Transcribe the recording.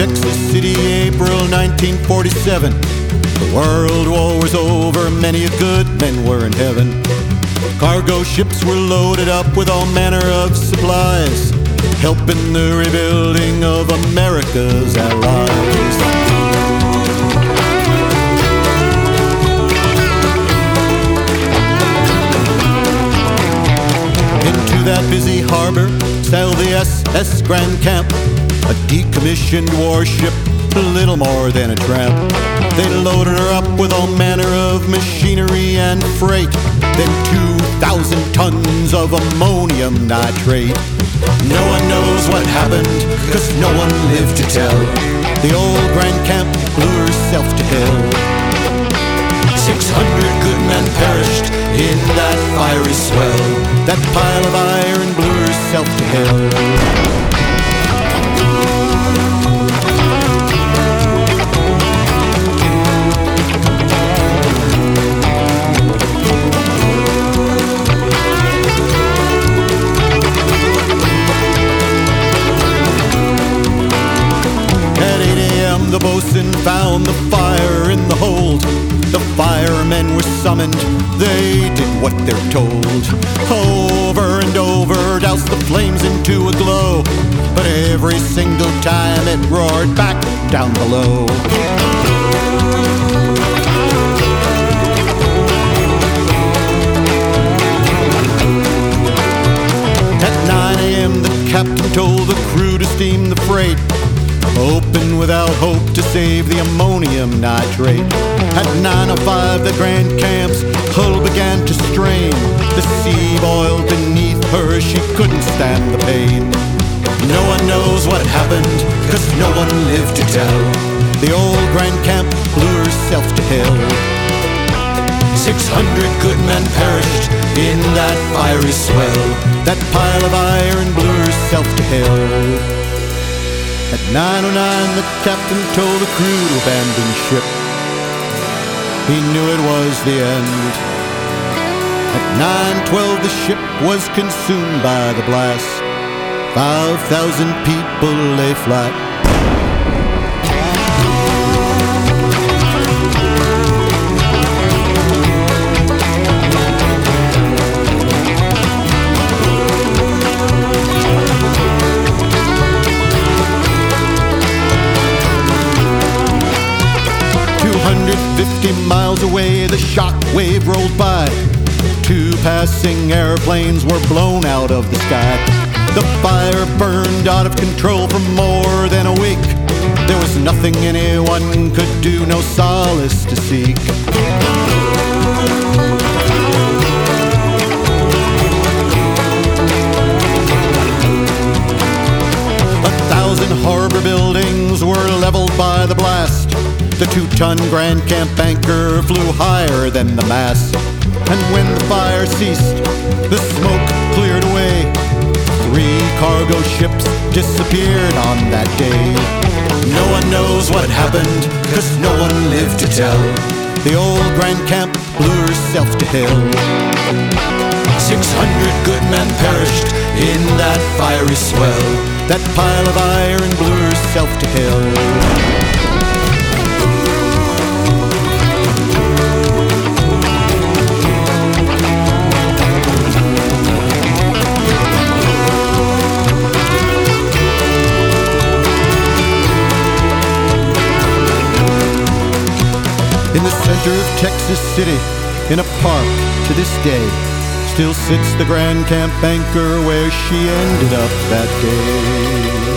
Texas City, April 1947. The World War was over, many a good men were in heaven. Cargo ships were loaded up with all manner of supplies, helping the rebuilding of America's allies. Into that busy harbor sailed the SS Grand Camp, a decommissioned warship, little more than a tramp. They loaded her up with all manner of machinery and freight, then 2,000 tons of ammonium nitrate. No one knows what happened, 'cause no one lived to tell. The old Grand Camp blew herself to hell. 600 good men perished in that fiery swell. That pile of iron blew herself to hell. The boatswain found the fire in the hold. The firemen were summoned, they did what they're told. Over and over doused the flames into a glow, but every single time it roared back down below. At 9 a.m. the captain told the crew to steam the freight, open without hope to save the ammonium nitrate. At 9:05 the Grand Camp's hull began to strain. The sea boiled beneath her, she couldn't stand the pain. No one knows what happened, 'cause no one lived to tell. The old Grand Camp blew herself to hell. 600 good men perished in that fiery swell. That pile of iron blew herself to hell. At 9:09 the captain told the crew to abandon ship. He knew it was the end. At 9:12 the ship was consumed by the blast. 5,000 people lay flat. Miles away, the shock wave rolled by. 2 passing airplanes were blown out of the sky. The fire burned out of control for more than a week. There was nothing anyone could do, no solace to seek. 1,000 harbor buildings were leveled by the blast. The 2-ton Grand Camp anchor flew higher than the mast. And when the fire ceased, the smoke cleared away. 3 cargo ships disappeared on that day. No one knows what happened, 'cause no one lived to tell. The old Grand Camp blew herself to hell. 600 good men perished in that fiery swell. That pile of iron blew herself to hell. In the center of Texas City, in a park to this day, still sits the Grand Camp anchor where she ended up that day.